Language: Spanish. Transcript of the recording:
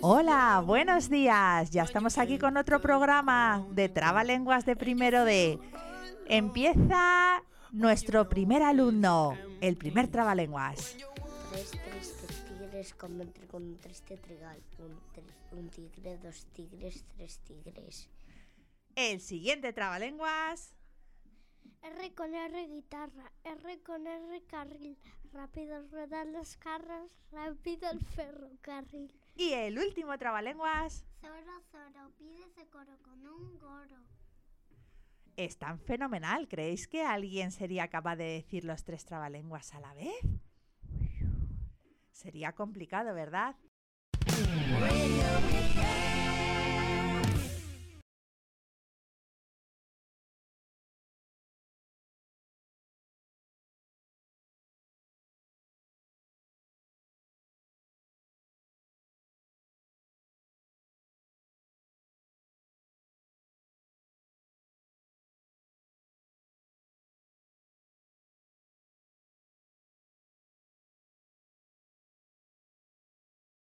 Hola, buenos días. Ya estamos aquí con otro programa de Trabalenguas de primero D. Empieza nuestro primer alumno, el primer Trabalenguas. Tres tristes tigres contra un triste trigal. Un tigre, dos tigres, tres tigres. El siguiente Trabalenguas. R con R guitarra, R con R carril. Rápido ruedan los carros, rápido el ferrocarril. Y el último Trabalenguas. Zoro, zoro, pídese coro con un goro. Es tan fenomenal. ¿Creéis que alguien sería capaz de decir los tres Trabalenguas a la vez? Sería complicado, ¿verdad?